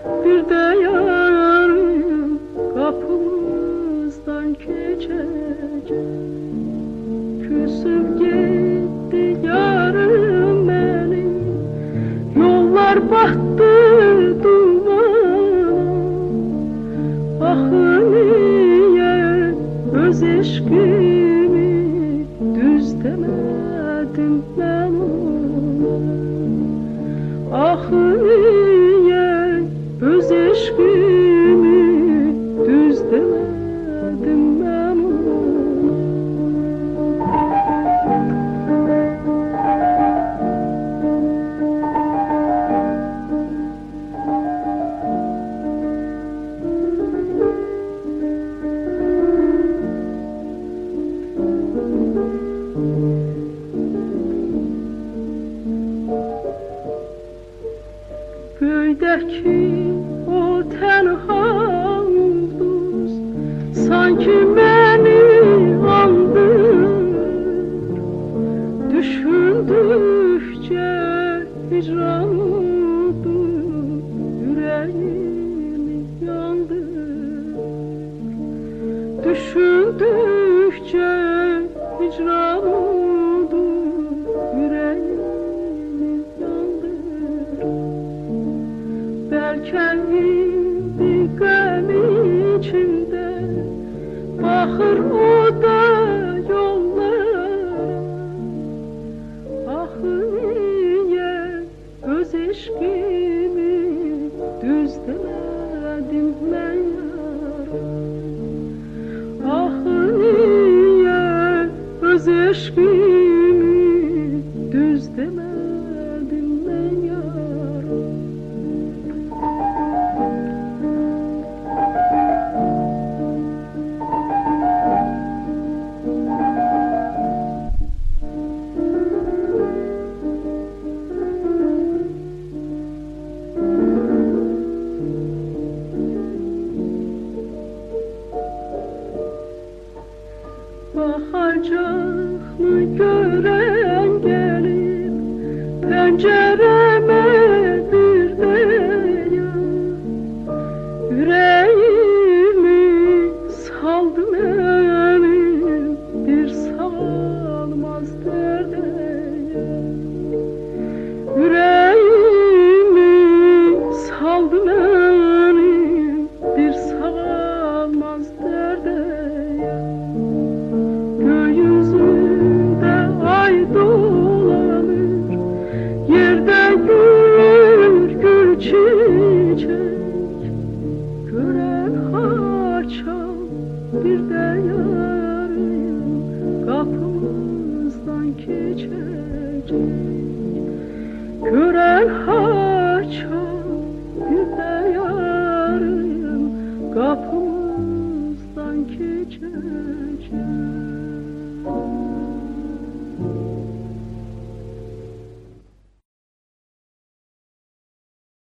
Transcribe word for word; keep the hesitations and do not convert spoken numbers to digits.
Bir de yarın kapımızdan geçecek. Küsüp gitti yarım benim, yollar battı dumana. Ah niye öz eşkimi düz demedim ben ona. Ah niye öz eşkimi düz demedim ben ona. Göydeki o tenha ulduz sanki beni andırır. Düşündükçe hicranıdır, yüreğimi yandırır. Düşündükçe hicranıdır, yüreğimi yandırır. Belki indi gam içinde, bakır o da yollara. Ah niye öz eşkimi düz demedim ben yara. Ah niye öz eşkimi düz demedim ben yara. Bakacak mı gören gelip pencereme bir de ya. Yüreğimi saldım elim bir salmaz derde ya. Yüreğimi saldım elim bir salmaz derde ya. Gökyüzünde ay dolanır, yerde gül gül çiçek. Gören haçan bir de yarın kapımızdan geçecek. Gören haçan bir de yarın kapımızdan geçecek.